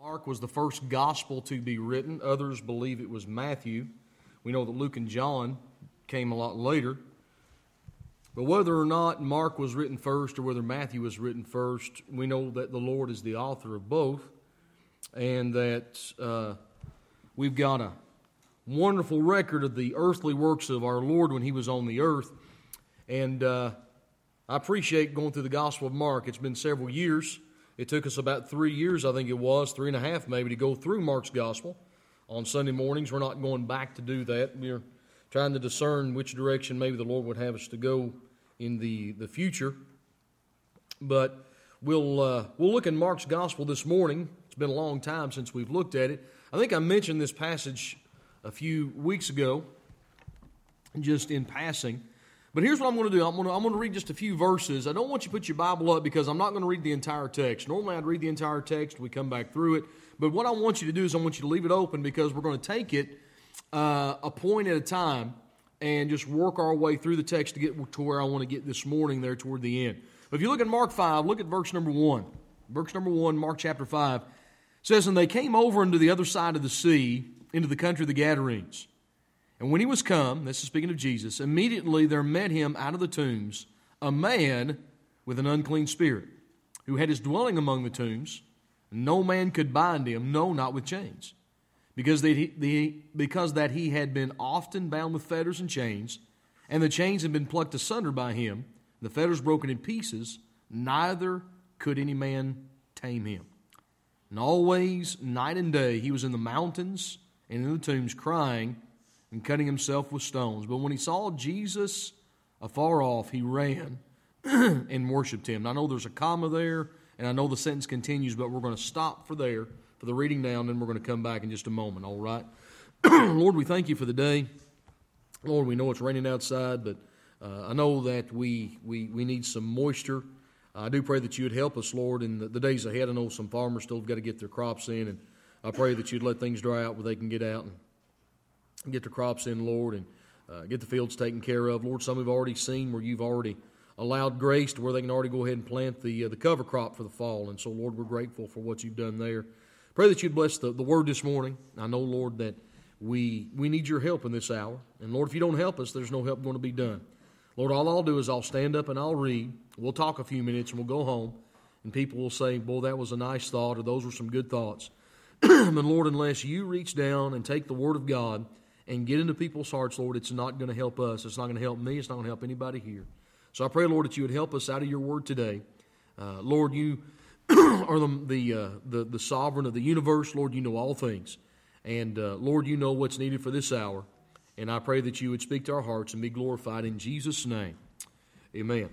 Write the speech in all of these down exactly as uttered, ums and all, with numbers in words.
Mark was the first gospel to be written. Others believe it was Matthew. We know that Luke and John came a lot later. But whether or not Mark was written first or whether Matthew was written first, we know that the Lord is the author of both, and that uh, we've got a wonderful record of the earthly works of our Lord when He was on the earth. And uh, I appreciate going through the Gospel of Mark. It's been several years. It took us about three years, I think it was, three and a half maybe, to go through Mark's Gospel. On Sunday mornings, we're not going back to do that. We're trying to discern which direction maybe the Lord would have us to go in the, the future. But we'll uh, we'll look in Mark's Gospel this morning. It's been a long time since we've looked at it. I think I mentioned this passage a few weeks ago, just in passing. But here's what I'm going to do. I'm going to, I'm going to read just a few verses. I don't want you to put your Bible up because I'm not going to read the entire text. Normally I'd read the entire text. We come back through it. But what I want you to do is I want you to leave it open because we're going to take it uh, a point at a time and just work our way through the text to get to where I want to get this morning there toward the end. But if you look at Mark five, look at verse number one. Verse number one, Mark chapter five, says, "And they came over unto the other side of the sea, into the country of the Gadarenes. And when he was come," this is speaking of Jesus, "immediately there met him out of the tombs a man with an unclean spirit, who had his dwelling among the tombs. No man could bind him, no, not with chains, because that he, the, because that he had been often bound with fetters and chains, and the chains had been plucked asunder by him, the fetters broken in pieces, neither could any man tame him. And always, night and day, he was in the mountains and in the tombs, crying and cutting himself with stones. But when he saw Jesus afar off, he ran and worshipped him." Now, I know there's a comma there, and I know the sentence continues, but we're going to stop for there, for the reading now, and then we're going to come back in just a moment, all right? Lord, we thank you for the day. Lord, we know it's raining outside, but uh, I know that we, we, we need some moisture. I do pray that you would help us, Lord, in the, the days ahead. I know some farmers still have got to get their crops in, and I pray that you'd let things dry out where they can get out and get the crops in, Lord, and uh, get the fields taken care of. Lord, some we've already seen where you've already allowed grace to where they can already go ahead and plant the uh, the cover crop for the fall. And so, Lord, we're grateful for what you've done there. Pray that you'd bless the, the word this morning. I know, Lord, that we we need your help in this hour. And, Lord, if you don't help us, there's no help going to be done. Lord, all I'll do is I'll stand up and I'll read. We'll talk a few minutes and we'll go home. And people will say, boy, that was a nice thought, or those were some good thoughts. And, Lord, unless you reach down and take the word of God and get into people's hearts, Lord, it's not going to help us. It's not going to help me. It's not going to help anybody here. So I pray, Lord, that you would help us out of your word today. Uh, Lord, you are the the, uh, the the sovereign of the universe. Lord, you know all things. And, uh, Lord, you know what's needed for this hour. And I pray that you would speak to our hearts and be glorified in Jesus' name. Amen.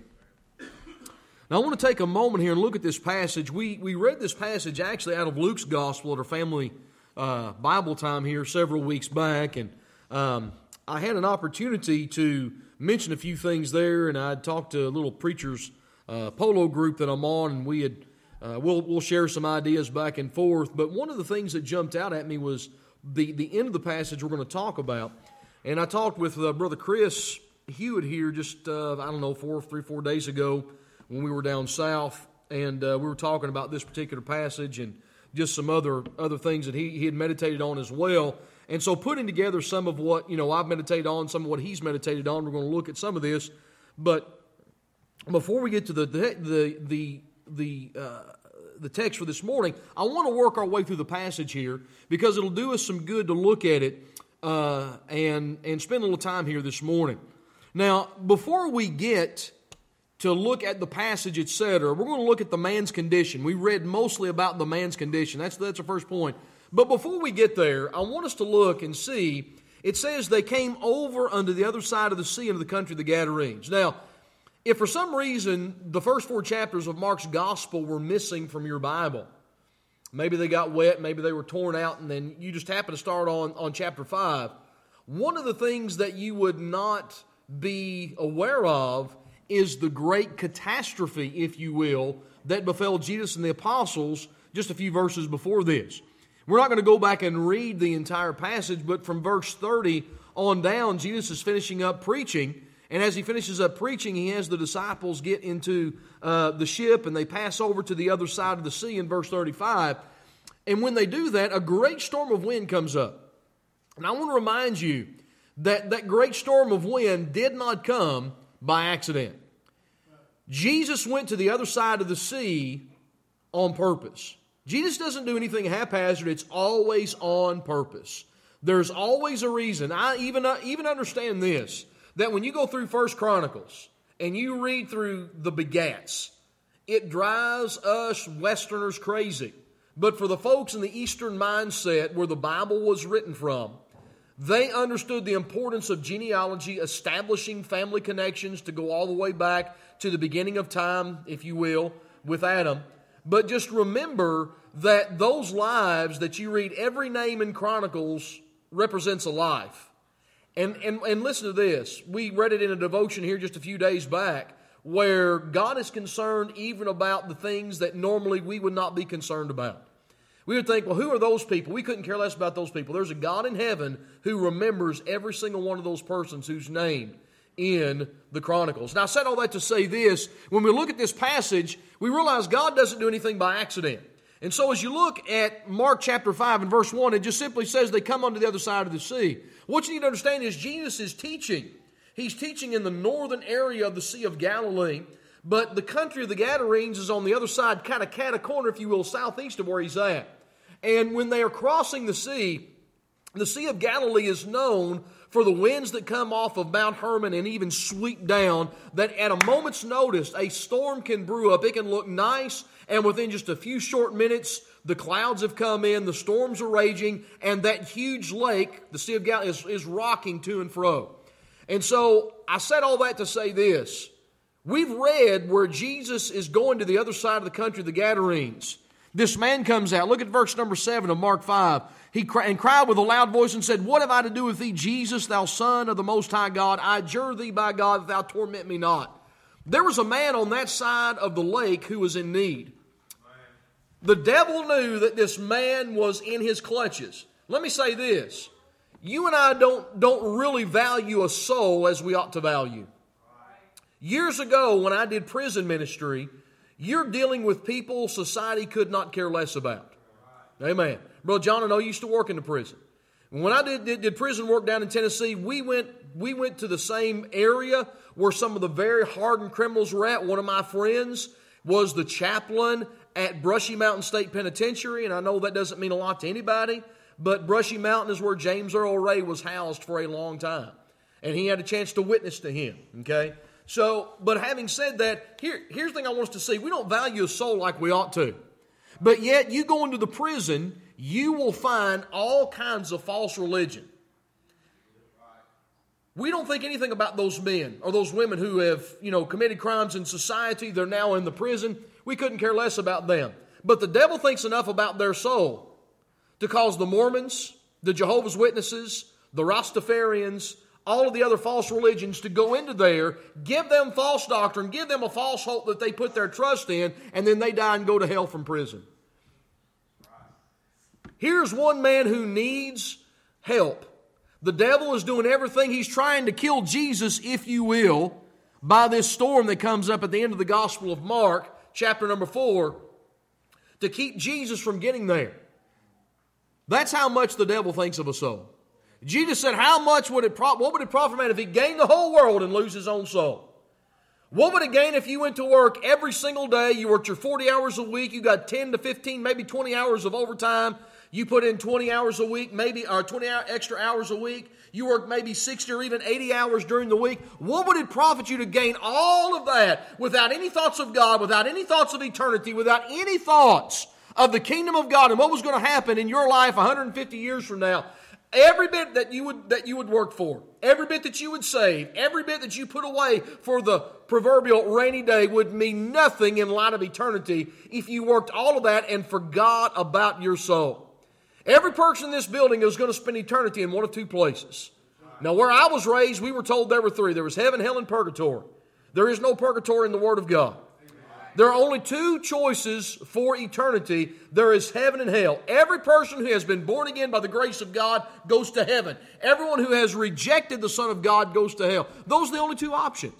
Now, I want to take a moment here and look at this passage. We, we read this passage actually out of Luke's Gospel at our family uh, Bible time here several weeks back. And Um, I had an opportunity to mention a few things there, and I talked to a little preacher's uh, polo group that I'm on, and we had uh, we'll we'll share some ideas back and forth. But one of the things that jumped out at me was the the end of the passage we're going to talk about. And I talked with uh, Brother Chris Hewitt here just uh, I don't know four three four days ago when we were down south, and uh, we were talking about this particular passage and just some other other things that he he had meditated on as well. And so putting together some of what, you know, I've meditated on, some of what he's meditated on, we're going to look at some of this. But before we get to the the the the uh, the text for this morning, I want to work our way through the passage here because it'll do us some good to look at it uh, and and spend a little time here this morning. Now, before we get to look at the passage, et cetera, we're going to look at the man's condition. We read mostly about the man's condition. That's that's the first point. But before we get there, I want us to look and see, it says they came over unto the other side of the sea into the country of the Gadarenes. Now, if for some reason the first four chapters of Mark's Gospel were missing from your Bible, maybe they got wet, maybe they were torn out, and then you just happen to start on, on chapter five, one of the things that you would not be aware of is the great catastrophe, if you will, that befell Jesus and the apostles just a few verses before this. We're not going to go back and read the entire passage, but from verse thirty on down, Jesus is finishing up preaching. And as he finishes up preaching, he has the disciples get into uh, the ship and they pass over to the other side of the sea in verse thirty-five. And when they do that, a great storm of wind comes up. And I want to remind you that that great storm of wind did not come by accident. Jesus went to the other side of the sea on purpose. Jesus doesn't do anything haphazard. It's always on purpose. There's always a reason. I even, uh, even understand this, that when you go through First Chronicles and you read through the begats, it drives us Westerners crazy. But for the folks in the Eastern mindset where the Bible was written from, they understood the importance of genealogy, establishing family connections to go all the way back to the beginning of time, if you will, with Adam. But just remember that those lives that you read, every name in Chronicles represents a life. And, and, and listen to this. We read it in a devotion here just a few days back where God is concerned even about the things that normally we would not be concerned about. We would think, well, who are those people? We couldn't care less about those people. There's a God in heaven who remembers every single one of those persons who's named in the Chronicles. Now, I said all that to say this. When we look at this passage, we realize God doesn't do anything by accident. And so as you look at Mark chapter five and verse one, it just simply says they come onto the other side of the sea. What you need to understand is Jesus is teaching. He's teaching in the northern area of the Sea of Galilee, but the country of the Gadarenes is on the other side, kind of cat a corner, if you will, southeast of where he's at. And when they are crossing the sea, the Sea of Galilee is known for the winds that come off of Mount Hermon and even sweep down, that at a moment's notice, a storm can brew up. It can look nice, and within just a few short minutes, the clouds have come in, the storms are raging, and that huge lake, the Sea of Galilee, is, is rocking to and fro. And so, I said all that to say this. We've read where Jesus is going to the other side of the country, the Gadarenes. This man comes out. Look at verse number seven of Mark five. He cry, and cried with a loud voice and said, "What have I to do with thee, Jesus, thou Son of the Most High God? I adjure thee by God that thou torment me not." There was a man on that side of the lake who was in need. The devil knew that this man was in his clutches. Let me say this. You and I don't, don't really value a soul as we ought to value. Years ago when I did prison ministry, you're dealing with people society could not care less about. Amen. Brother John and I used to work in the prison. When I did, did, did prison work down in Tennessee, we went, we went to the same area where some of the very hardened criminals were at. One of my friends was the chaplain at Brushy Mountain State Penitentiary, and I know that doesn't mean a lot to anybody, but Brushy Mountain is where James Earl Ray was housed for a long time. And he had a chance to witness to him, okay? So, but having said that, here, here's the thing I want us to see. We don't value a soul like we ought to. But yet, you go into the prison, you will find all kinds of false religion. We don't think anything about those men or those women who have, you know, committed crimes in society. They're now in the prison. We couldn't care less about them. But the devil thinks enough about their soul to cause the Mormons, the Jehovah's Witnesses, the Rastafarians, all of the other false religions to go into there, give them false doctrine, give them a false hope that they put their trust in, and then they die and go to hell from prison. Here's one man who needs help. The devil is doing everything. He's trying to kill Jesus, if you will, by this storm that comes up at the end of the Gospel of Mark, chapter number four, to keep Jesus from getting there. That's how much the devil thinks of a soul. Jesus said, how much would it pro- what would it profit a man if he gained the whole world and lose his own soul? What would it gain if you went to work every single day, you worked your forty hours a week, you got ten to fifteen, maybe twenty hours of overtime, you put in twenty hours a week, maybe or twenty extra hours a week, you work maybe sixty or even eighty hours during the week. What would it profit you to gain all of that without any thoughts of God, without any thoughts of eternity, without any thoughts of the kingdom of God and what was going to happen in your life one hundred fifty years from now? Every bit that you would that you would work for, every bit that you would save, every bit that you put away for the proverbial rainy day would mean nothing in light of eternity if you worked all of that and forgot about your soul. Every person in this building is going to spend eternity in one of two places. Now, where I was raised, we were told there were three. There was heaven, hell, and purgatory. There is no purgatory in the Word of God. There are only two choices for eternity. There is heaven and hell. Every person who has been born again by the grace of God goes to heaven. Everyone who has rejected the Son of God goes to hell. Those are the only two options.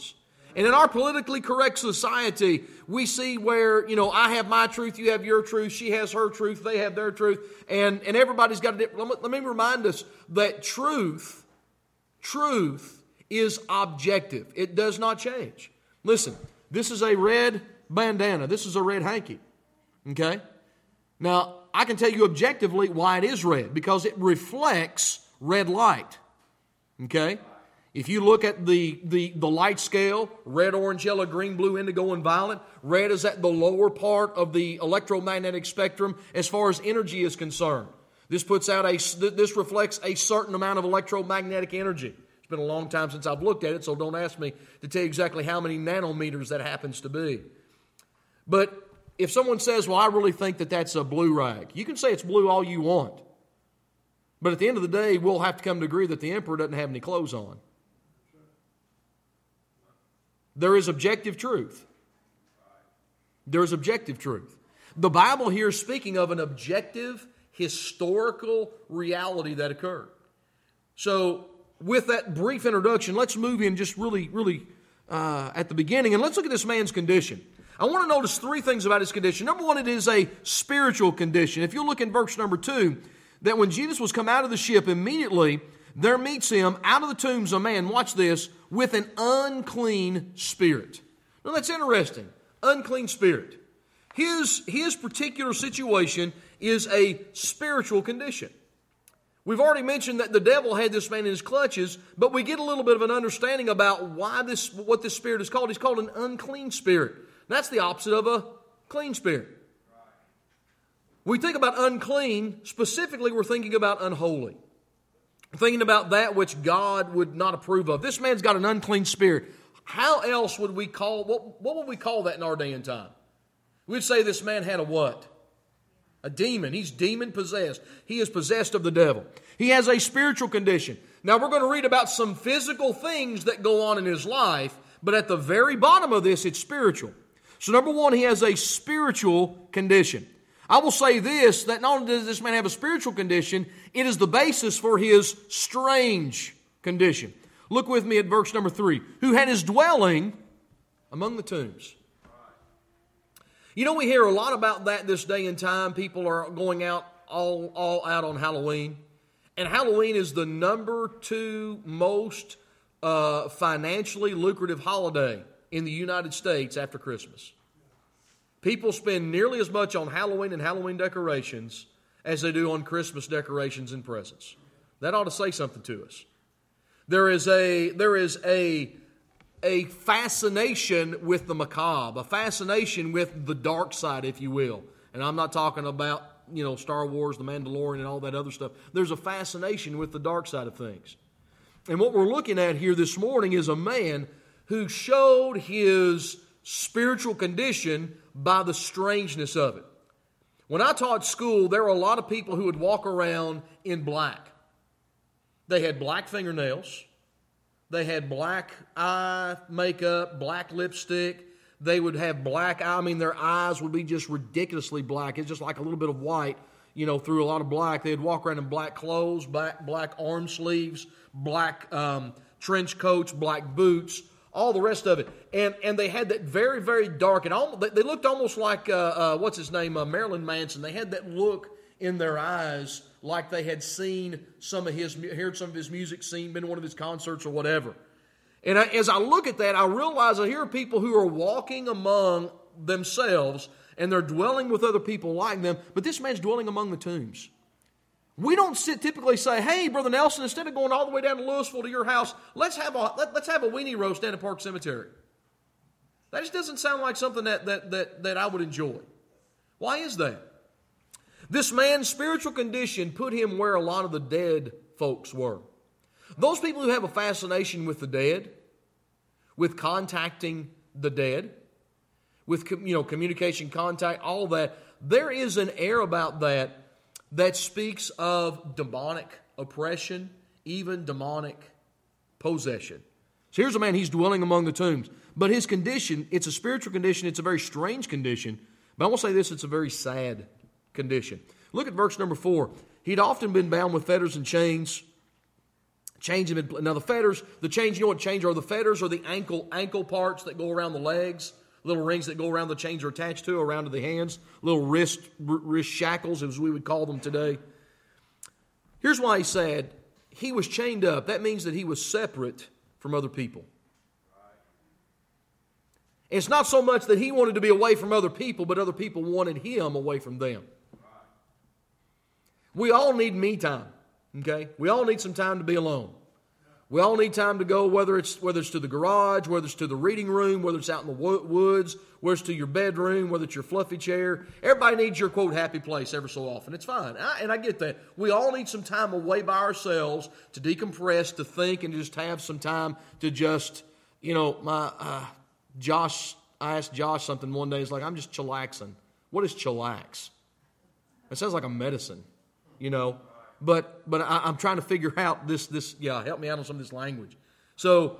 And in our politically correct society, we see where, you know, I have my truth, you have your truth, she has her truth, they have their truth, and, and everybody's got a different... Let me, let me remind us that truth, truth is objective. It does not change. Listen, this is a red bandana. This is a red hanky. Okay? Now, I can tell you objectively why it is red, because it reflects red light. Okay? If you look at the, the, the light scale, red, orange, yellow, green, blue, indigo, and violet, red is at the lower part of the electromagnetic spectrum as far as energy is concerned. This puts out a, this reflects a certain amount of electromagnetic energy. It's been a long time since I've looked at it, so don't ask me to tell you exactly how many nanometers that happens to be. But if someone says, well, I really think that that's a blue rag, you can say it's blue all you want. But at the end of the day, we'll have to come to agree that the emperor doesn't have any clothes on. There is objective truth. There is objective truth. The Bible here is speaking of an objective, historical reality that occurred. So, with that brief introduction, let's move in just really, really uh, at the beginning, and let's look at this man's condition. I want to notice three things about his condition. Number one, it is a spiritual condition. If you look in verse number two, that when Jesus was come out of the ship, immediately there meets him out of the tombs a man, watch this, with an unclean spirit. Now that's interesting. Unclean spirit. His, his particular situation is a spiritual condition. We've already mentioned that the devil had this man in his clutches, but we get a little bit of an understanding about why this, what this spirit is called. He's called an unclean spirit. That's the opposite of a clean spirit. When we think about unclean, specifically we're thinking about unholy. Thinking about that which God would not approve of. This man's got an unclean spirit. How else would we call, what, what would we call that in our day and time? We'd say this man had a what? A demon. He's demon possessed. He is possessed of the devil. He has a spiritual condition. Now we're going to read about some physical things that go on in his life, but at the very bottom of this, it's spiritual. So number one, he has a spiritual condition. I will say this, that not only does this man have a spiritual condition, it is the basis for his strange condition. Look with me at verse number three. Who had his dwelling among the tombs. You know, we hear a lot about that this day and time. People are going out all, all out on Halloween. And Halloween is the number two most uh, financially lucrative holiday in the United States after Christmas. People spend nearly as much on Halloween and Halloween decorations as they do on Christmas decorations and presents. That ought to say something to us. There is a there is a a fascination with the macabre, a fascination with the dark side, if you will. And I'm not talking about, you know, Star Wars, The Mandalorian, and all that other stuff. There's a fascination with the dark side of things. And what we're looking at here this morning is a man who showed his spiritual condition by the strangeness of it. When I taught school, there were a lot of people who would walk around in black. They had black fingernails. They had black eye makeup, black lipstick. They would have black eye. I mean, their eyes would be just ridiculously black. It's just like a little bit of white, you know, through a lot of black. They'd walk around in black clothes, black, black arm sleeves, black um, trench coats, black boots, all the rest of it. And and they had that very, very dark, and almost, they looked almost like, uh, uh, what's his name, uh, Marilyn Manson. They had that look in their eyes like they had seen some of his, heard some of his music, seen, been to one of his concerts or whatever. And I, as I look at that, I realize I hear people who are walking among themselves and they're dwelling with other people like them, but this man's dwelling among the tombs. We don't sit typically say, hey, Brother Nelson, instead of going all the way down to Louisville to your house, let's have a let, let's have a weenie roast down at Park Cemetery. That just doesn't sound like something that, that, that, that I would enjoy. Why is that? This man's spiritual condition put him where a lot of the dead folks were. Those people who have a fascination with the dead, with contacting the dead, with you know communication, contact, all that, there is an air about that that speaks of demonic oppression, even demonic possession. So here's a man, he's dwelling among the tombs. But his condition, it's a spiritual condition, it's a very strange condition. But I will say this, it's a very sad condition. Look at verse number four. He'd often been bound with fetters and chains, Change them in, now the fetters, the chains, you know what chains are? The fetters are the ankle ankle parts that go around the legs. Little rings that go around the chains are attached to, around to the hands. Little wrist, wrist shackles, as we would call them today. Here's why he said he was chained up. That means that he was separate from other people. It's not so much that he wanted to be away from other people, but other people wanted him away from them. We all need me time, okay? We all need some time to be alone. We all need time to go, whether it's whether it's to the garage, whether it's to the reading room, whether it's out in the woods, whether it's to your bedroom, whether it's your fluffy chair. Everybody needs your, quote, happy place every so often. It's fine. I, and I get that. We all need some time away by ourselves to decompress, to think, and just have some time to just, you know, my uh, Josh, I asked Josh something one day. He's like, I'm just chillaxing. What is chillax? It sounds like a medicine, you know. But but I, I'm trying to figure out this, this, yeah, help me out on some of this language. So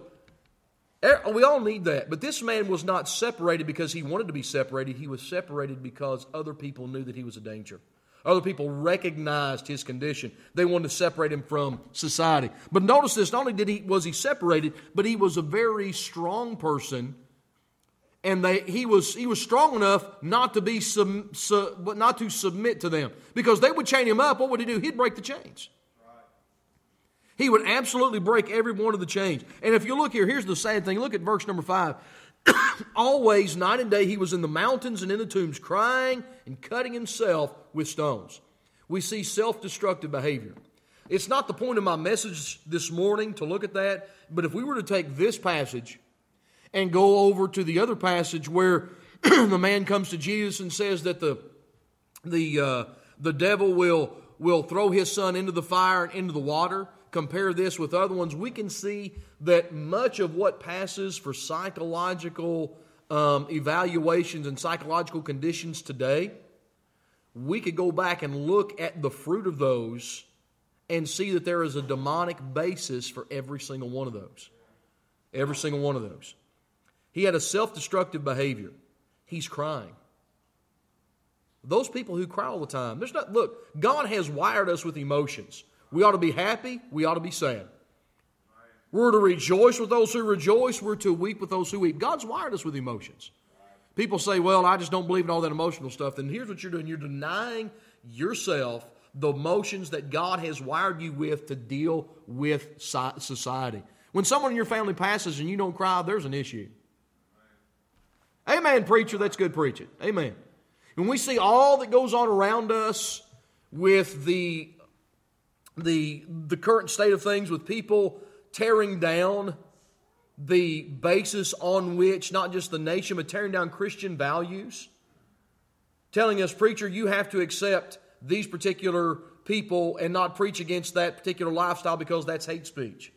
we all need that. But this man was not separated because he wanted to be separated. He was separated because other people knew that he was a danger. Other people recognized his condition. They wanted to separate him from society. But notice this, not only did he was he separated, but he was a very strong person. And they, he was he was strong enough not to be sub, sub, but not to submit to them, because they would chain him up. What would he do? He'd break the chains. Right. He would absolutely break every one of the chains. And if you look here, here's the sad thing. Look at verse number five. Always, night and day, he was in the mountains and in the tombs, crying and cutting himself with stones. We see self-destructive behavior. It's not the point of my message this morning to look at that, but if we were to take this passage and go over to the other passage where the man comes to Jesus and says that the the uh, the devil will will throw his son into the fire and into the water. Compare this with other ones. We can see that much of what passes for psychological um, evaluations and psychological conditions today, we could go back and look at the fruit of those and see that there is a demonic basis for every single one of those. Every single one of those. He had a self-destructive behavior. He's crying. Those people who cry all the time, there's not, look, God has wired us with emotions. We ought to be happy. We ought to be sad. We're to rejoice with those who rejoice. We're to weep with those who weep. God's wired us with emotions. People say, well, I just don't believe in all that emotional stuff. Then here's what you're doing. You're denying yourself the emotions that God has wired you with to deal with society. When someone in your family passes and you don't cry, there's an issue. Amen, preacher. That's good preaching. Amen. When we see all that goes on around us with the, the, the current state of things, with people tearing down the basis on which not just the nation, but tearing down Christian values, telling us, preacher, you have to accept these particular people and not preach against that particular lifestyle because that's hate speech.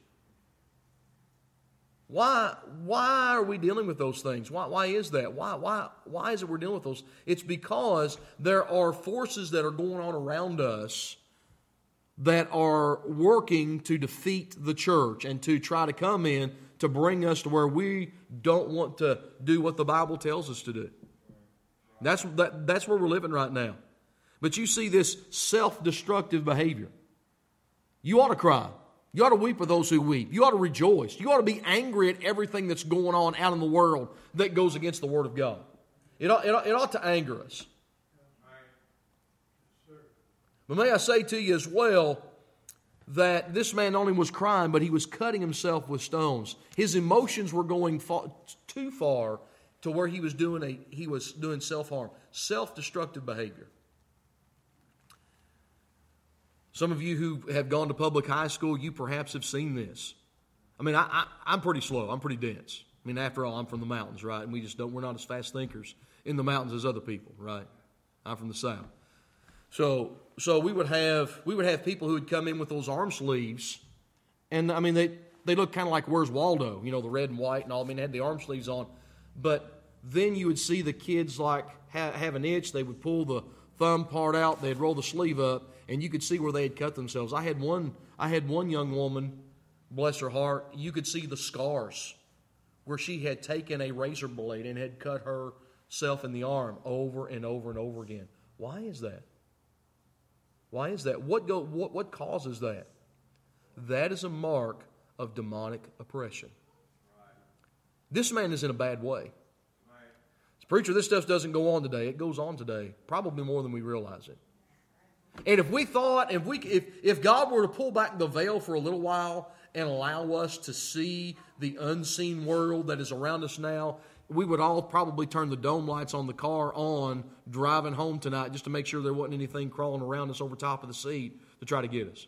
Why, why are we dealing with those things? Why, why is that? Why, why, why is it we're dealing with those? It's because there are forces that are going on around us that are working to defeat the church and to try to come in to bring us to where we don't want to do what the Bible tells us to do. That's, that, that's where we're living right now. But you see this self-destructive behavior. You ought to cry. You ought to weep with those who weep. You ought to rejoice. You ought to be angry at everything that's going on out in the world that goes against the Word of God. It ought, it ought, it ought to anger us. But may I say to you as well that this man not only was crying, but he was cutting himself with stones. His emotions were going far, too far to where he was doing a he was doing self-harm, self-destructive behavior. Some of you who have gone to public high school, you perhaps have seen this. I mean, I, I, I'm pretty slow. I'm pretty dense. I mean, after all, I'm from the mountains, right? And we just don't, we're not as fast thinkers in the mountains as other people, right? I'm from the South. So, so we would have we would have people who would come in with those arm sleeves, and I mean, they, they look kind of like Where's Waldo, you know, the red and white and all. I mean, they had the arm sleeves on. But then you would see the kids like ha- have an itch. They would pull the thumb part out. They'd roll the sleeve up. And you could see where they had cut themselves. I had one I had one young woman, bless her heart, you could see the scars where she had taken a razor blade and had cut herself in the arm over and over and over again. Why is that? Why is that? What go what, what causes that? that is a mark of demonic oppression. This man is in a bad way. Preacher, this stuff doesn't go on today. It goes on today, probably more than we realize it. And if we thought, if we, if, if God were to pull back the veil for a little while and allow us to see the unseen world that is around us now, we would all probably turn the dome lights on the car on driving home tonight just to make sure there wasn't anything crawling around us over top of the seat to try to get us.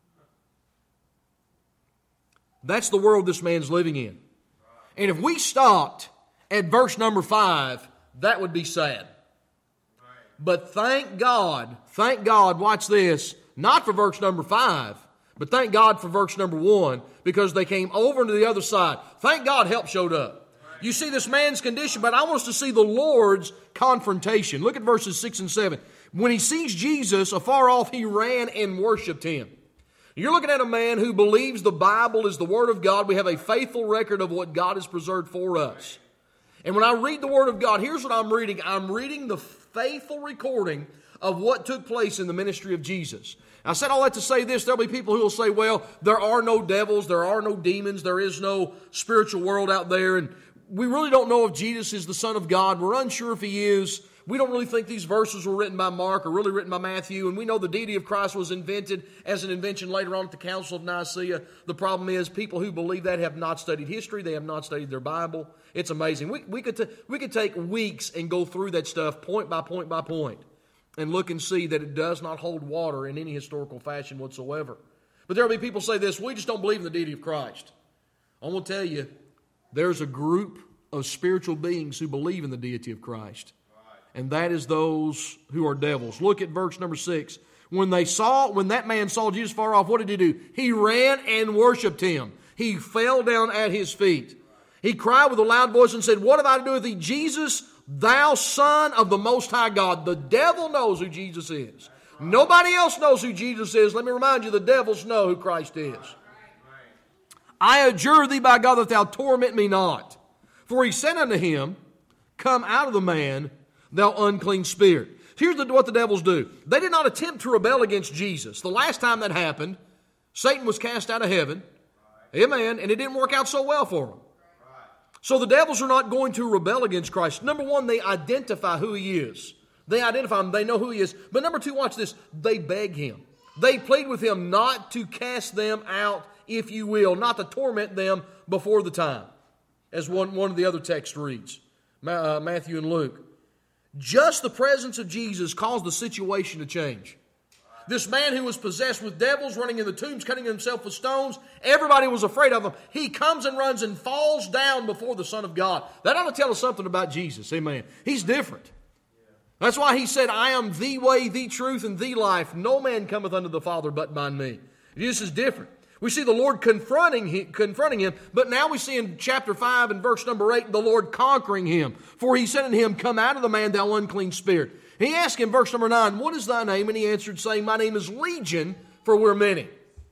That's the world this man's living in. And if we stopped at verse number five, that would be sad. But thank God, thank God, watch this, not for verse number five, but thank God for verse number one, because they came over to the other side. Thank God help showed up. You see this man's condition, but I want us to see the Lord's confrontation. Look at verses six and seven. When he sees Jesus afar off, he ran and worshiped him. You're looking at a man who believes the Bible is the Word of God. We have a faithful record of what God has preserved for us. And when I read the Word of God, here's what I'm reading. I'm reading the faithful recording of what took place in the ministry of Jesus. I said all that to say this. There'll be people who will say, well, there are no devils, there are no demons, there is no spiritual world out there, and we really don't know if Jesus is the Son of God. We're unsure if He is. We don't really think these verses were written by Mark or really written by Matthew, and we know the deity of Christ was invented as an invention later on at the Council of Nicaea. The problem is people who believe that have not studied history. They have not studied their Bible. It's amazing. We, we, could, t- we could take weeks and go through that stuff point by point by point and look and see that it does not hold water in any historical fashion whatsoever. But there will be people who say this, we just don't believe in the deity of Christ. I'm going to tell you, there's a group of spiritual beings who believe in the deity of Christ. And that is those who are devils. Look at verse number six. When they saw, when that man saw Jesus far off, what did he do? He ran and worshiped him. He fell down at his feet. He cried with a loud voice and said, what have I to do with thee, Jesus, thou Son of the Most High God? The devil knows who Jesus is. Nobody else knows who Jesus is. Let me remind you, the devils know who Christ is. I adjure thee by God that thou torment me not. For he said unto him, come out of the man, thou unclean spirit. Here's the, what the devils do. They did not attempt to rebel against Jesus. The last time that happened, Satan was cast out of heaven. Amen. And it didn't work out so well for him. So the devils are not going to rebel against Christ. Number one, they identify who He is. They identify Him. They know who He is. But number two, watch this. They beg Him. They plead with Him not to cast them out, if you will, not to torment them before the time. As one, one of the other texts reads, uh, Matthew and Luke. Just the presence of Jesus caused the situation to change. This man who was possessed with devils, running in the tombs, cutting himself with stones, everybody was afraid of him. He comes and runs and falls down before the Son of God. That ought to tell us something about Jesus. Amen. He's different. That's why He said, I am the way, the truth, and the life. No man cometh unto the Father but by me. Jesus is different. We see the Lord confronting him, confronting him, but now we see in chapter five and verse number eight, the Lord conquering him. For He said unto him, come out of the man, thou unclean spirit. He asked him, verse number nine, what is thy name? And he answered, saying, my name is Legion, for we're many.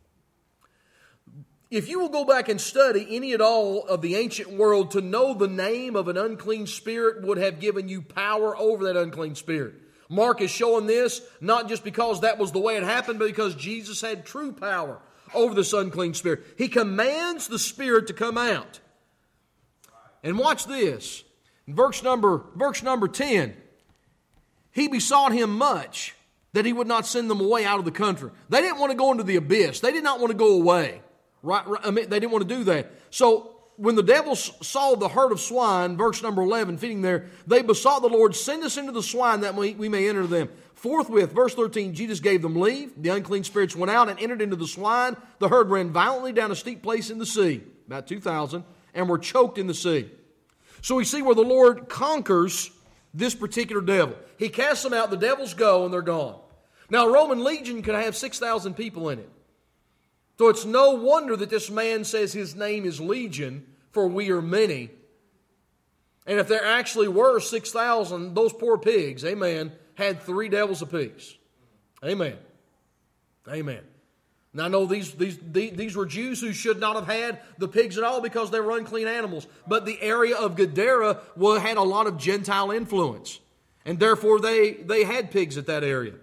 If you will go back and study any at all of the ancient world, to know the name of an unclean spirit would have given you power over that unclean spirit. Mark is showing this, not just because that was the way it happened, but because Jesus had true power over this unclean spirit. He commands the spirit to come out. And watch this. Verse number, verse number ten. He besought Him much that He would not send them away out of the country. They didn't want to go into the abyss. They did not want to go away. Right? right I mean, they didn't want to do that. So when the devils saw the herd of swine, verse number eleven, feeding there, they besought the Lord, send us into the swine that we, we may enter them. Forthwith, verse thirteen, Jesus gave them leave. The unclean spirits went out and entered into the swine. The herd ran violently down a steep place in the sea, about two thousand, and were choked in the sea. So we see where the Lord conquers this particular devil. He casts them out, the devils go, and they're gone. Now, a Roman legion could have six thousand people in it. So it's no wonder that this man says his name is Legion, for we are many. And if there actually were six thousand, those poor pigs, amen, had three devils apiece. Amen. Amen. Now, I know these, these, these were Jews who should not have had the pigs at all because they were unclean animals. But the area of Gadara had a lot of Gentile influence. And therefore, they, they had pigs at that area. In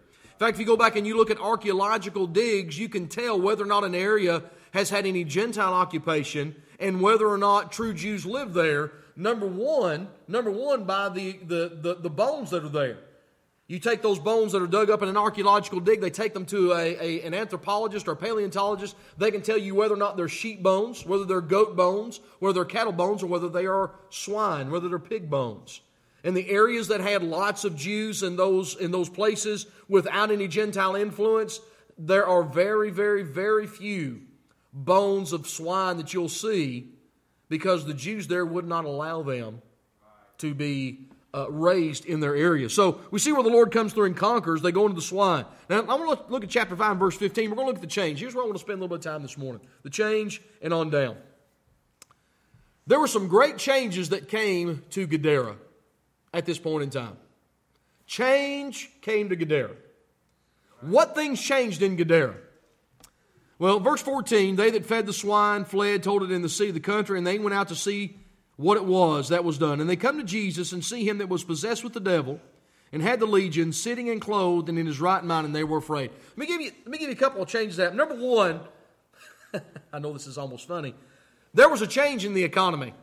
fact, if you go back and you look at archaeological digs, you can tell whether or not an area has had any Gentile occupation and whether or not true Jews live there. Number one, number one by the, the, the, the bones that are there. You take those bones that are dug up in an archaeological dig, they take them to a, a, an anthropologist or a paleontologist. They can tell you whether or not they're sheep bones, whether they're goat bones, whether they're cattle bones, or whether they are swine, whether they're pig bones. In the areas that had lots of Jews in those, in those places without any Gentile influence, there are very, very, very few bones of swine that you'll see because the Jews there would not allow them to be Uh, raised in their area. So we see where the Lord comes through and conquers. They go into the swine. Now I want to look, look at chapter five and verse fifteen. We're going to look at the change. Here's where I want to spend a little bit of time this morning. The change and on down. There were some great changes that came to Gadara at this point in time. Change came to Gadara. What things changed in Gadara? Well, verse fourteen, they that fed the swine fled, told it in the sea of the country, and they went out to see what it was that was done. And they come to Jesus and see him that was possessed with the devil and had the legion, sitting and clothed and in his right mind, and they were afraid. Let me give you, let me give you a couple of changes that. Number one, I know this is almost funny. There was a change in the economy.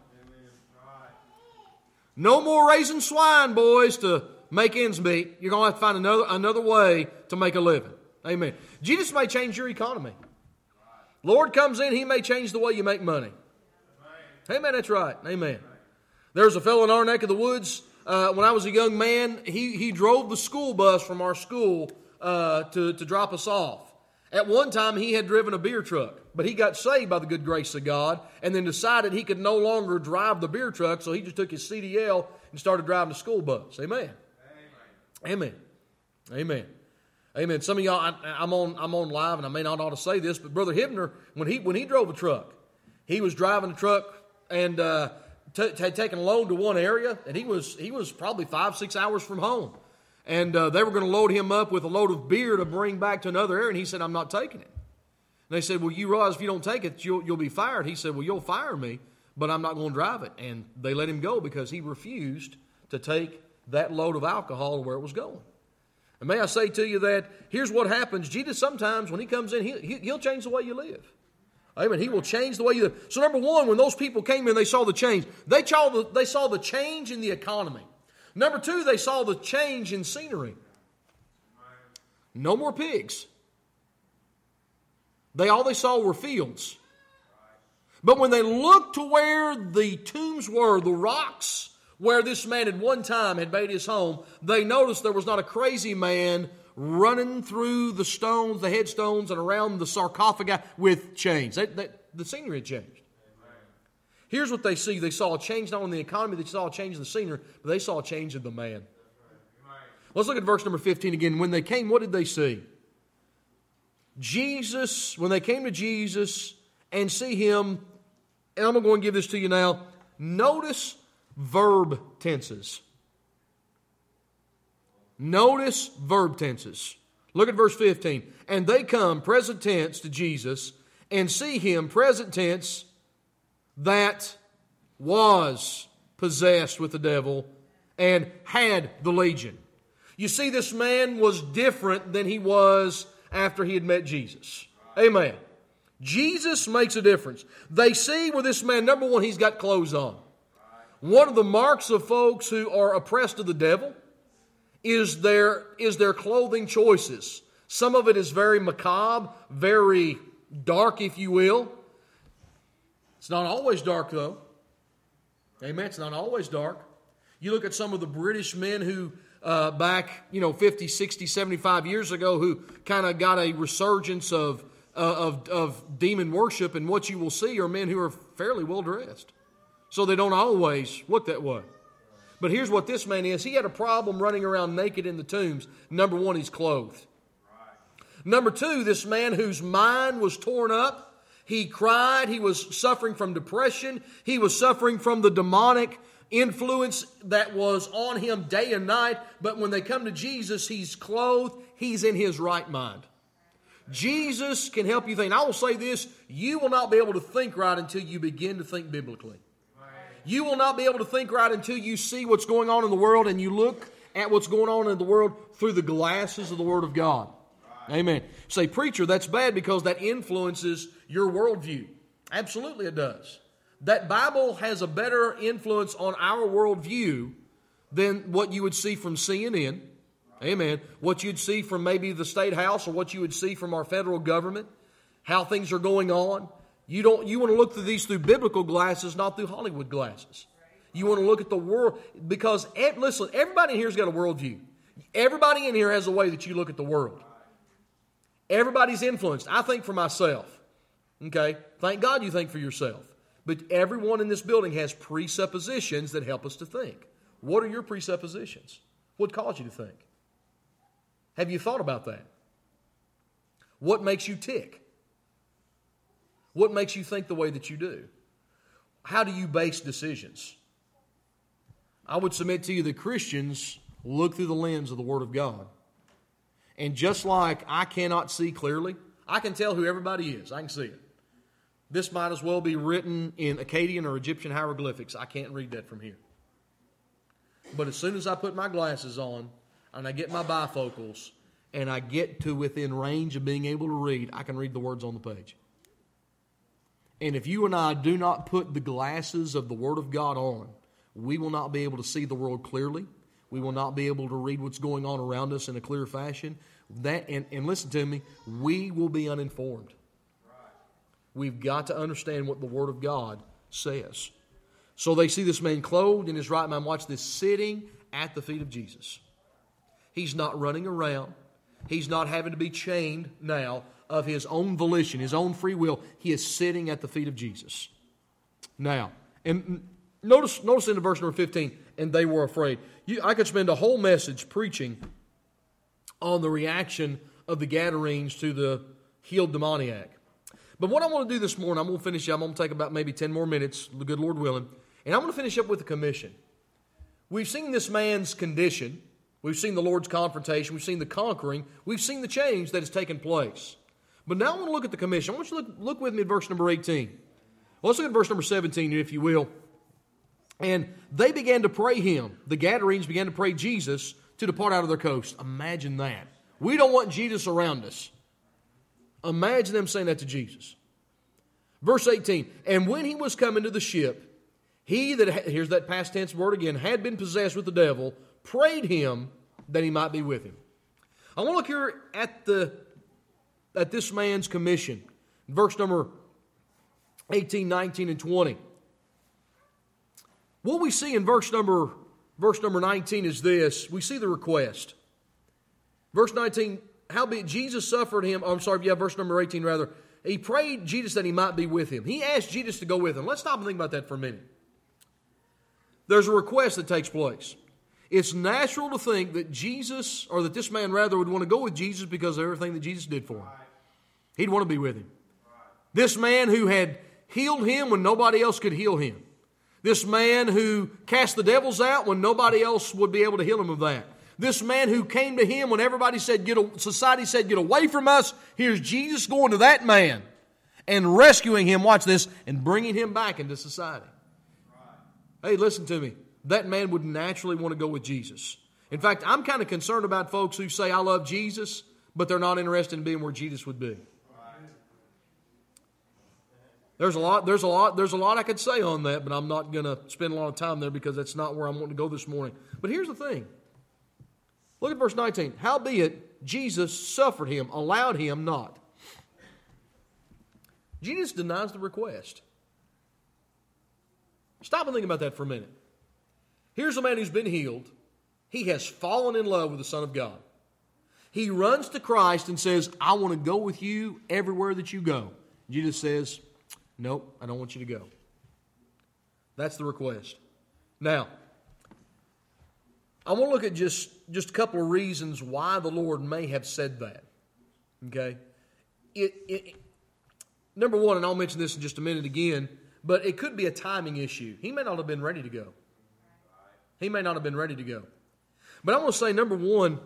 No more raising swine, boys, to make ends meet. You're going to have to find another, another way to make a living. Amen. Jesus may change your economy. Lord comes in, he may change the way you make money. Amen, that's right. Amen. There's a fellow in our neck of the woods. Uh, when I was a young man, he, he drove the school bus from our school uh, to, to drop us off. At one time, he had driven a beer truck, but he got saved by the good grace of God and then decided he could no longer drive the beer truck, so he just took his C D L and started driving the school bus. Amen. Amen. Amen. Amen. Some of y'all, I, I'm on I'm on live, and I may not ought to say this, but Brother Hibner, when he when he drove a truck, he was driving a truck and uh, t- had taken a load to one area, and he was he was probably five, six hours from home. And uh, they were going to load him up with a load of beer to bring back to another area, and he said, I'm not taking it. And they said, well, you realize if you don't take it, you'll, you'll be fired. He said, well, you'll fire me, but I'm not going to drive it. And they let him go because he refused to take that load of alcohol to where it was going. And may I say to you that here's what happens. Jesus sometimes, when he comes in, he, he'll change the way you live. Amen. He will change the way you live. So number one, when those people came in, they saw the change. They saw the, they saw the change in the economy. Number two, they saw the change in scenery. No more pigs. They all they saw were fields. But when they looked to where the tombs were, the rocks where this man at one time had made his home, they noticed there was not a crazy man running through the stones, the headstones, and around the sarcophagi with chains. They, they, the scenery had changed. Amen. Here's what they see. They saw a change not only in the economy, they saw a change in the scenery, but they saw a change in the man. Right. Let's look at verse number fifteen again. When they came, what did they see? Jesus, when they came to Jesus and see him, and I'm going to give this to you now, notice verb tenses. Notice verb tenses. Look at verse fifteen. And they come, present tense, to Jesus and see him, present tense, that was possessed with the devil and had the legion. You see, this man was different than he was after he had met Jesus. Amen. Jesus makes a difference. They see where this man, number one, he's got clothes on. One of the marks of folks who are oppressed of the devil is their, is their clothing choices. Some of it is very macabre, very dark, if you will. It's not always dark, though. Amen. It's not always dark. You look at some of the British men who, uh, back, you know, fifty, sixty, seventy-five years ago, who kind of got a resurgence of, uh, of, of demon worship, and what you will see are men who are fairly well dressed. So they don't always look that way. But here's what this man is. He had a problem running around naked in the tombs. Number one, he's clothed. Number two, this man whose mind was torn up. He cried. He was suffering from depression. He was suffering from the demonic influence that was on him day and night. But when they come to Jesus, he's clothed. He's in his right mind. Jesus can help you think. I will say this, you will not be able to think right until you begin to think biblically. You will not be able to think right until you see what's going on in the world and you look at what's going on in the world through the glasses of the Word of God. Amen. Say, preacher, that's bad because that influences your worldview. Absolutely it does. That Bible has a better influence on our worldview than what you would see from C N N. Amen. What you'd see from maybe the State House or what you would see from our federal government, how things are going on. You don't. You want to look through these through biblical glasses, not through Hollywood glasses. You want to look at the world because, listen, everybody in here has got a worldview. Everybody in here has a way that you look at the world. Everybody's influenced. I think for myself. Okay? Thank God you think for yourself. But everyone in this building has presuppositions that help us to think. What are your presuppositions? What caused you to think? Have you thought about that? What makes you tick? What makes you think the way that you do? How do you base decisions? I would submit to you that Christians look through the lens of the Word of God. And just like I cannot see clearly, I can tell who everybody is. I can see it. This might as well be written in Akkadian or Egyptian hieroglyphics. I can't read that from here. But as soon as I put my glasses on and I get my bifocals and I get to within range of being able to read, I can read the words on the page. And if you and I do not put the glasses of the Word of God on, we will not be able to see the world clearly. We will not be able to read what's going on around us in a clear fashion. That and, and listen to me, we will be uninformed. We've got to understand what the Word of God says. So they see this man clothed in his right mind. Watch this, sitting at the feet of Jesus. He's not running around. He's not having to be chained now of his own volition, his own free will. He is sitting at the feet of Jesus. Now, and notice, notice in verse number fifteen, and they were afraid. You, I could spend a whole message preaching on the reaction of the Gadarenes to the healed demoniac. But what I want to do this morning, I'm going to finish up. I'm going to take about maybe ten more minutes, the good Lord willing. And I'm going to finish up with a commission. We've seen this man's condition. We've seen the Lord's confrontation. We've seen the conquering. We've seen the change that has taken place. But now I want to look at the commission. I want you to look, look with me at verse number eighteen. Well, let's look at verse number seventeen, if you will. And they began to pray him. The Gadarenes began to pray Jesus to depart out of their coast. Imagine that. We don't want Jesus around us. Imagine them saying that to Jesus. Verse eighteen, and when he was come into the ship, he that, here's that past tense word again, had been possessed with the devil, prayed him that he might be with him. I want to look here at the at this man's commission. Verse number eighteen, nineteen, and twenty. What we see in verse number, verse number nineteen is this. We see the request. Verse nineteen, howbeit Jesus suffered him, oh, I'm sorry, yeah, verse number eighteen rather. He prayed Jesus that he might be with him. He asked Jesus to go with him. Let's stop and think about that for a minute. There's a request that takes place. It's natural to think that Jesus, or that this man rather would want to go with Jesus because of everything that Jesus did for him. He'd want to be with him. This man who had healed him when nobody else could heal him. This man who cast the devils out when nobody else would be able to heal him of that. This man who came to him when everybody said, get a, society said, get away from us. Here's Jesus going to that man and rescuing him, watch this, and bringing him back into society. Hey, listen to me. That man would naturally want to go with Jesus. In fact, I'm kind of concerned about folks who say, I love Jesus, but they're not interested in being where Jesus would be. There's a lot, there's a lot, there's a lot I could say on that, but I'm not going to spend a lot of time there because that's not where I'm wanting to go this morning. But here's the thing. Look at verse nineteen. Howbeit, Jesus suffered him, allowed him not. Jesus denies the request. Stop and think about that for a minute. Here's a man who's been healed. He has fallen in love with the Son of God. He runs to Christ and says, I want to go with you everywhere that you go. Jesus says, nope, I don't want you to go. That's the request. Now, I want to look at just, just a couple of reasons why the Lord may have said that. Okay? It, it, number one, and I'll mention this in just a minute again, but it could be a timing issue. He may not have been ready to go. He may not have been ready to go. But I want to say, number one,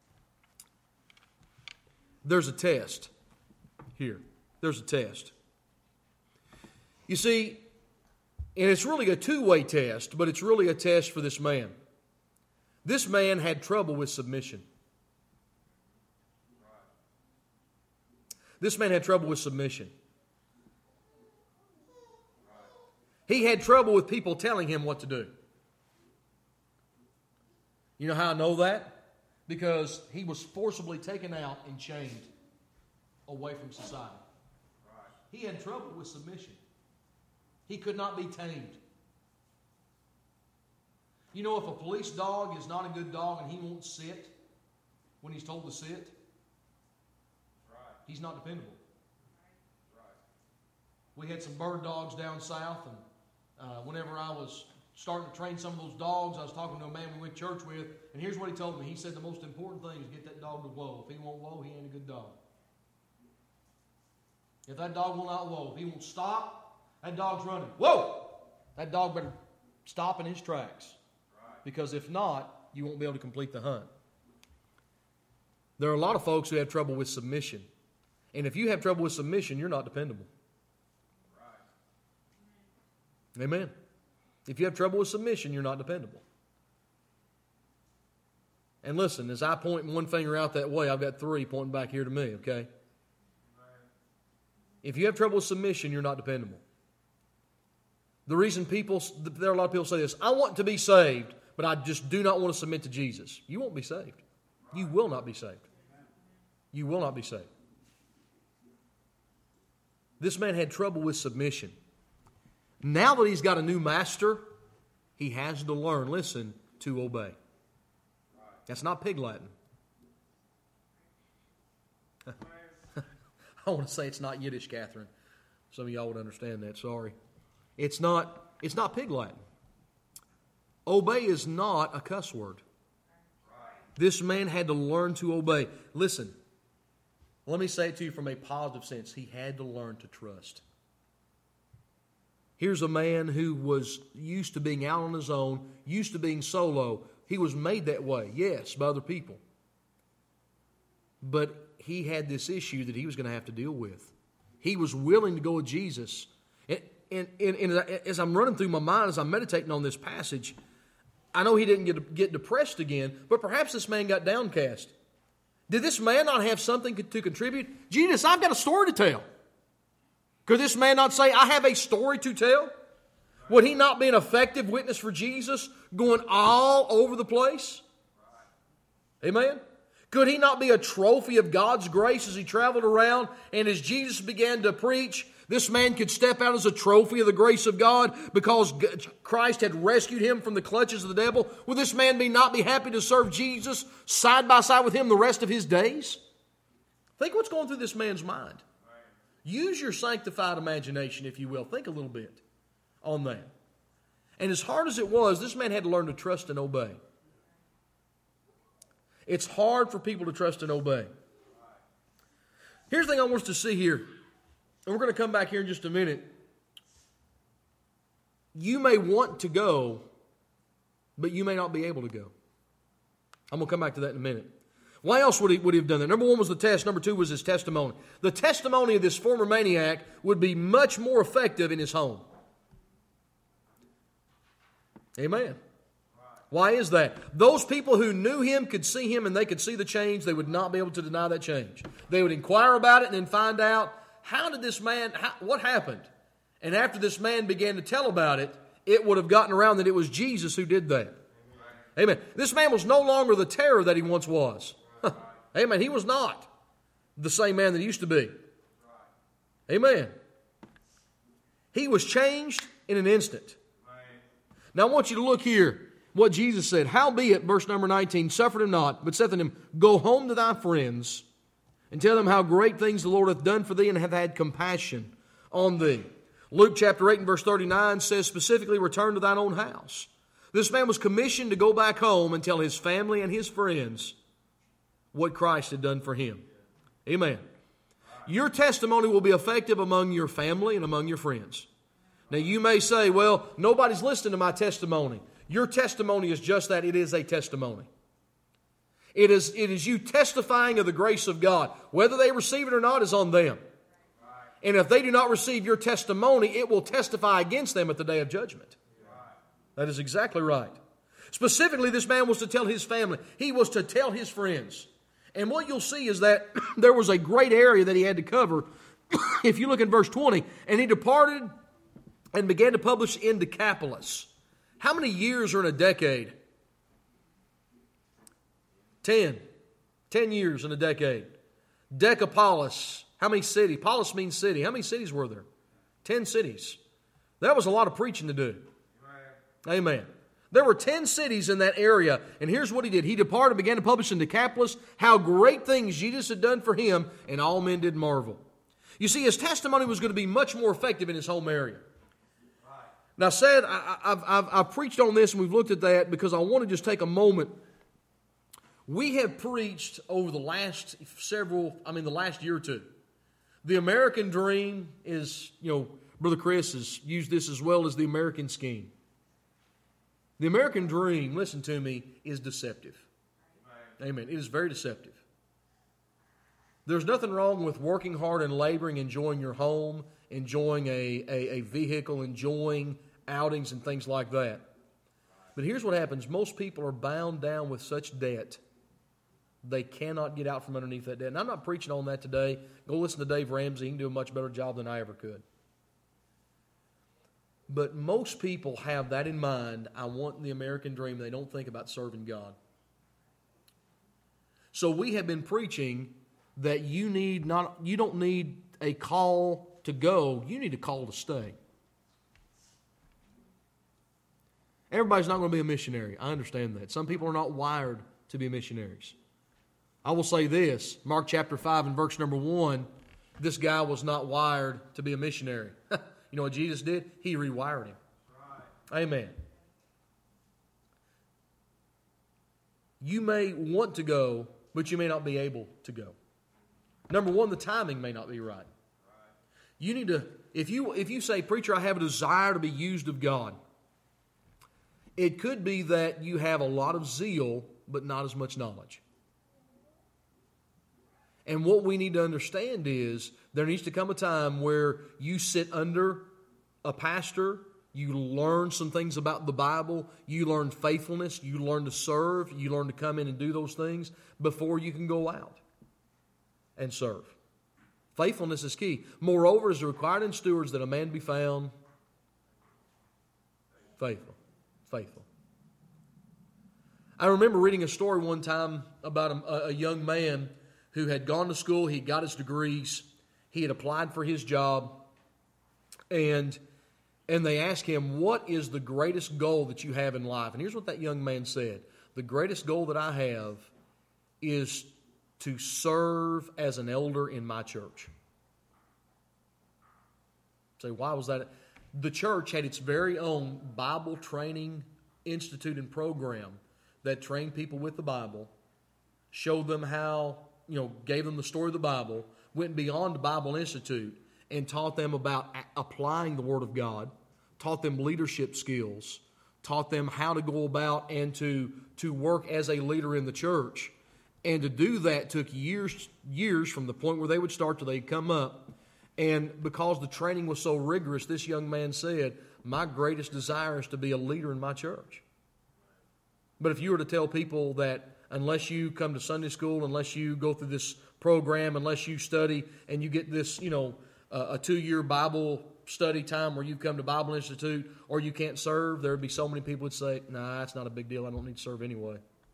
there's a test here. There's a test. You see, and it's really a two-way test, but it's really a test for this man. This man had trouble with submission. This man had trouble with submission. He had trouble with people telling him what to do. You know how I know that? Because he was forcibly taken out and chained away from society. He had trouble with submission. He could not be tamed. You know, if a police dog is not a good dog and he won't sit when he's told to sit, he's not dependable. We had some bird dogs down south, and uh, whenever I was starting to train some of those dogs, I was talking to a man we went to church with, and here's what he told me. He said the most important thing is get that dog to whoa. If he won't whoa, he ain't a good dog. If that dog will not whoa, if he won't stop, that dog's running. Whoa! That dog better stop in his tracks. Because if not, you won't be able to complete the hunt. There are a lot of folks who have trouble with submission. And if you have trouble with submission, you're not dependable. Right. Amen. If you have trouble with submission, you're not dependable. And listen, as I point one finger out that way, I've got three pointing back here to me, okay? If you have trouble with submission, you're not dependable. The reason people, there are a lot of people say this, I want to be saved, but I just do not want to submit to Jesus. You won't be saved. You will not be saved. You will not be saved. This man had trouble with submission. Now that he's got a new master, he has to learn, listen, to obey. That's not pig Latin. I want to say it's not Yiddish, Catherine. Some of y'all would understand that. Sorry. It's not, it's not pig Latin. Obey is not a cuss word. This man had to learn to obey. Listen, let me say it to you from a positive sense. He had to learn to trust. Here's a man who was used to being out on his own, used to being solo. He was made that way, yes, by other people. But he had this issue that he was going to have to deal with. He was willing to go with Jesus. And, and, and, and as I'm running through my mind, as I'm meditating on this passage, I know he didn't get, get depressed again, but perhaps this man got downcast. Did this man not have something to contribute? Jesus, I've got a story to tell. Could this man not say, I have a story to tell? Would he not be an effective witness for Jesus, going all over the place? Amen? Could he not be a trophy of God's grace as he traveled around, and as Jesus began to preach, this man could step out as a trophy of the grace of God because Christ had rescued him from the clutches of the devil? Would this man be not be happy to serve Jesus side by side with him the rest of his days? Think what's going through this man's mind. Use your sanctified imagination, if you will. Think a little bit on that. And as hard as it was, this man had to learn to trust and obey. It's hard for people to trust and obey. Here's the thing I want us to see here. And we're going to come back here in just a minute. You may want to go, but you may not be able to go. I'm going to come back to that in a minute. Why else would he, would he have done that? Number one was the test. Number two was his testimony. The testimony of this former maniac would be much more effective in his home. Amen. Why is that? Those people who knew him could see him and they could see the change. They would not be able to deny that change. They would inquire about it and then find out, how did this man, how, what happened? And after this man began to tell about it, it would have gotten around that it was Jesus who did that. Amen. This man was no longer the terror that he once was. Amen. He was not the same man that he used to be. Amen. He was changed in an instant. Now I want you to look here what Jesus said. Howbeit, verse number nineteen, suffered him not, but saith unto him, go home to thy friends, and tell them how great things the Lord hath done for thee, and hath had compassion on thee. Luke chapter eight and verse thirty-nine says specifically, return to thine own house. This man was commissioned to go back home and tell his family and his friends what Christ had done for him. Amen. Your testimony will be effective among your family and among your friends. Now you may say, well, nobody's listening to my testimony. Your testimony is just that. It is a testimony. It is, it is you testifying of the grace of God. Whether they receive it or not is on them. And if they do not receive your testimony, it will testify against them at the day of judgment. That is exactly right. Specifically, this man was to tell his family. He was to tell his friends. And what you'll see is that there was a great area that he had to cover. If you look in verse twenty, and he departed and began to publish in Decapolis. How many years are in a decade? Ten. Ten years in a decade. Decapolis. How many cities? Polis means city. How many cities were there? Ten cities. That was a lot of preaching to do. Amen. There were ten cities in that area, and here's what he did. He departed and began to publish in Decapolis how great things Jesus had done for him, and all men did marvel. You see, his testimony was going to be much more effective in his home area. Now, I said, I, I've, I've, I've preached on this, and we've looked at that because I want to just take a moment. We have preached over the last several, I mean, the last year or two. The American dream is, you know, Brother Chris has used this as well as the American scheme. The American dream, listen to me, is deceptive. Amen. It is very deceptive. There's nothing wrong with working hard and laboring, enjoying your home, enjoying a, a, a vehicle, enjoying outings and things like that. But here's what happens. Most people are bound down with such debt, they cannot get out from underneath that debt. And I'm not preaching on that today. Go listen to Dave Ramsey. He can do a much better job than I ever could. But most people have that in mind. I want the American dream. They don't think about serving God. So we have been preaching that you need not you don't need a call to go. You need a call to stay. Everybody's not going to be a missionary. I understand that. Some people are not wired to be missionaries. I will say this, Mark chapter five and verse number one, this guy was not wired to be a missionary. You know what Jesus did? He rewired him. Right. Amen. You may want to go, but you may not be able to go. Number one, the timing may not be right. Right. You need to, if you if you say, preacher, I have a desire to be used of God, it could be that you have a lot of zeal, but not as much knowledge. And what we need to understand is there needs to come a time where you sit under a pastor, you learn some things about the Bible, you learn faithfulness, you learn to serve, you learn to come in and do those things before you can go out and serve. Faithfulness is key. Moreover, it is required in stewards that a man be found faithful. Faithful. I remember reading a story one time about a, a young man who had gone to school, he got his degrees, he had applied for his job, and, and they asked him, what is the greatest goal that you have in life? And here's what that young man said. The greatest goal that I have is to serve as an elder in my church. Say, why was that? The church had its very own Bible training institute and program that trained people with the Bible, showed them how, you know, gave them the story of the Bible, went beyond the Bible Institute and taught them about a- applying the Word of God, taught them leadership skills, taught them how to go about and to, to work as a leader in the church. And to do that took years, years from the point where they would start till they'd come up. And because the training was so rigorous, this young man said, my greatest desire is to be a leader in my church. But if you were to tell people that unless you come to Sunday school, unless you go through this program, unless you study and you get this, you know, uh, a two-year Bible study time where you've come to Bible Institute, or you can't serve, there would be so many people would say, nah, that's not a big deal. I don't need to serve anyway.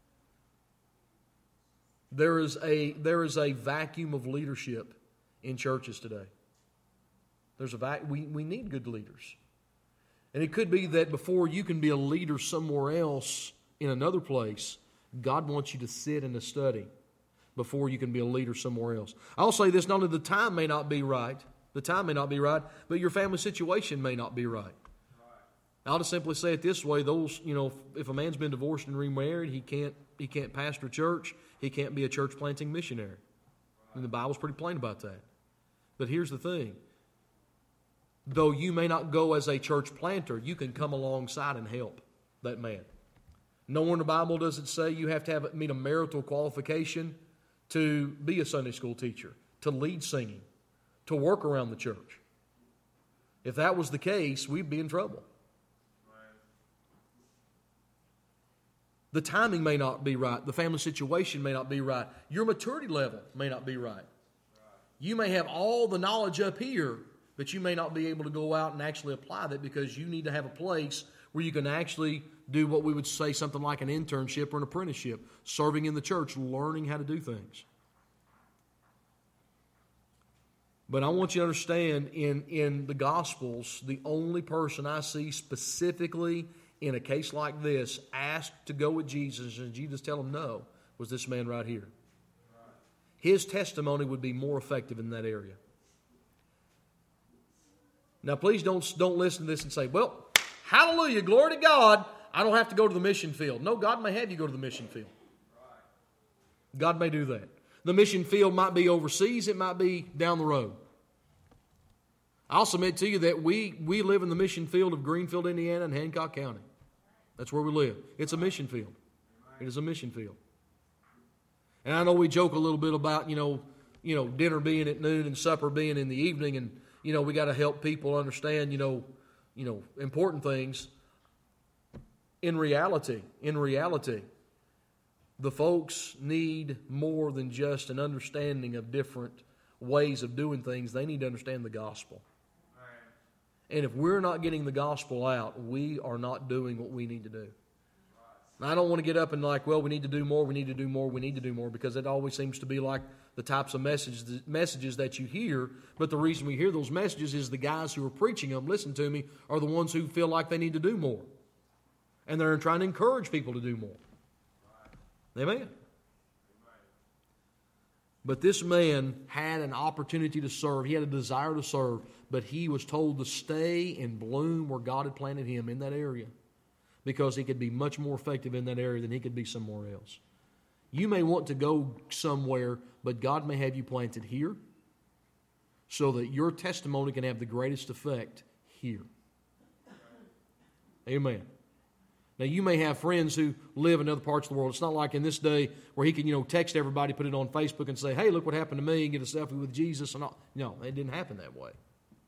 There is a there is a vacuum of leadership in churches today. There's a vac- we we need good leaders, and it could be that before you can be a leader somewhere else in another place, God wants you to sit in a study before you can be a leader somewhere else. I'll say this: not only the time may not be right, the time may not be right, but your family situation may not be right. I'll just simply say it this way: those, you know, if a man's been divorced and remarried, he can't he can't pastor a church. He can't be a church planting missionary. And the Bible's pretty plain about that. But here's the thing: though you may not go as a church planter, you can come alongside and help that man. Nowhere in the Bible does it say you have to have meet a marital qualification to be a Sunday school teacher, to lead singing, to work around the church. If that was the case, we'd be in trouble. The timing may not be right. The family situation may not be right. Your maturity level may not be right. You may have all the knowledge up here, but you may not be able to go out and actually apply that because you need to have a place where you can actually do what we would say something like an internship or an apprenticeship, serving in the church, learning how to do things. But I want you to understand, in, in the Gospels, the only person I see specifically in a case like this asked to go with Jesus and Jesus tell him no was this man right here. His testimony would be more effective in that area. Now, please don't, don't listen to this and say, well, hallelujah, glory to God, I don't have to go to the mission field. No, God may have you go to the mission field. God may do that. The mission field might be overseas. It might be down the road. I'll submit to you that we, we live in the mission field of Greenfield, Indiana and Hancock County. That's where we live. It's a mission field. It is a mission field. And I know we joke a little bit about, you know, you know, dinner being at noon and supper being in the evening, and, you know, we got to help people understand, you know, you know, important things. In reality, in reality, the folks need more than just an understanding of different ways of doing things. They need to understand the gospel. And if we're not getting the gospel out, we are not doing what we need to do. Now, I don't want to get up and like, well, we need to do more, we need to do more, we need to do more, because it always seems to be like the types of messages, messages that you hear. But the reason we hear those messages is the guys who are preaching them, listen to me, are the ones who feel like they need to do more. And they're trying to encourage people to do more. Amen. But this man had an opportunity to serve. He had a desire to serve, but he was told to stay and bloom where God had planted him in that area, because he could be much more effective in that area than he could be somewhere else. You may want to go somewhere, but God may have you planted here so that your testimony can have the greatest effect here. Amen. Now, you may have friends who live in other parts of the world. It's not like in this day where he can, you know, text everybody, put it on Facebook and say, hey, look what happened to me, and get a selfie with Jesus. And all. No, it didn't happen that way.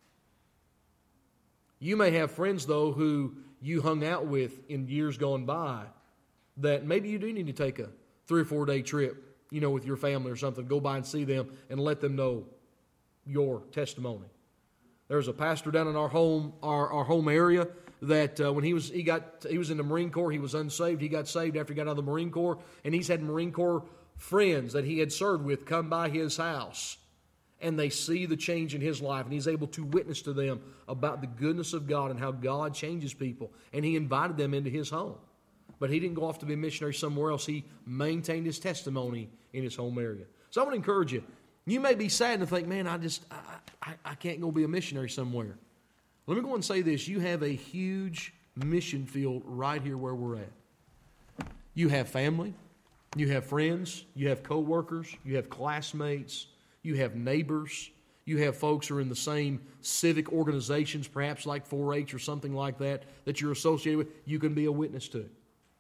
You may have friends, though, who you hung out with in years gone by that maybe you do need to take a three or four day trip, you know, with your family or something, go by and see them and let them know your testimony. There's a pastor down in our home, our, our home area, that uh, when he was he got he was in the Marine Corps, he was unsaved. He got saved after he got out of the Marine Corps, and he's had Marine Corps friends that he had served with come by his house, and they see the change in his life, and he's able to witness to them about the goodness of God and how God changes people, and he invited them into his home. But he didn't go off to be a missionary somewhere else. He maintained his testimony in his home area. So I want to encourage you. You may be sad and think, man, I just I, I, I can't go be a missionary somewhere. Let me go and say this. You have a huge mission field right here where we're at. You have family. You have friends. You have co-workers. You have classmates. You have neighbors. You have folks who are in the same civic organizations, perhaps like four H or something like that, that you're associated with. You can be a witness to.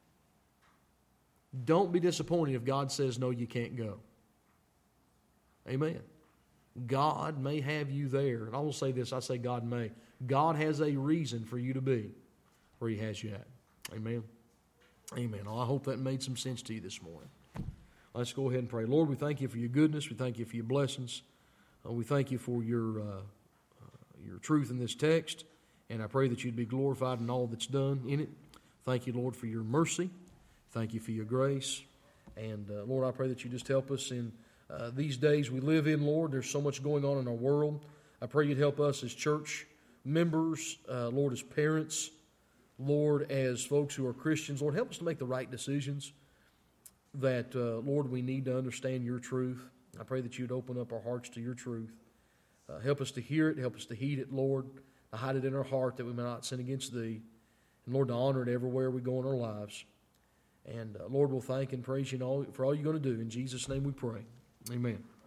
Don't be disappointed if God says, no, you can't go. Amen. God may have you there. And I will say this, I say God may. God has a reason for you to be where He has you at. Amen. Amen. Well, I hope that made some sense to you this morning. Let's go ahead and pray. Lord, we thank You for Your goodness. We thank You for Your blessings. Uh, we thank You for Your, uh, uh, your truth in this text. And I pray that You'd be glorified in all that's done in it. Thank You, Lord, for Your mercy. Thank You for Your grace. And, uh, Lord, I pray that You just help us in uh, these days we live in, Lord. There's so much going on in our world. I pray You'd help us as church members, uh, Lord, as parents, Lord, as folks who are Christians. Lord, help us to make the right decisions that, uh, Lord, we need to understand Your truth. I pray that You'd open up our hearts to Your truth. Uh, help us to hear it. Help us to heed it, Lord. To hide it in our heart that we may not sin against Thee. And, Lord, to honor it everywhere we go in our lives. And, uh, Lord, we'll thank and praise You all, for all You're going to do. In Jesus' name we pray. Amen.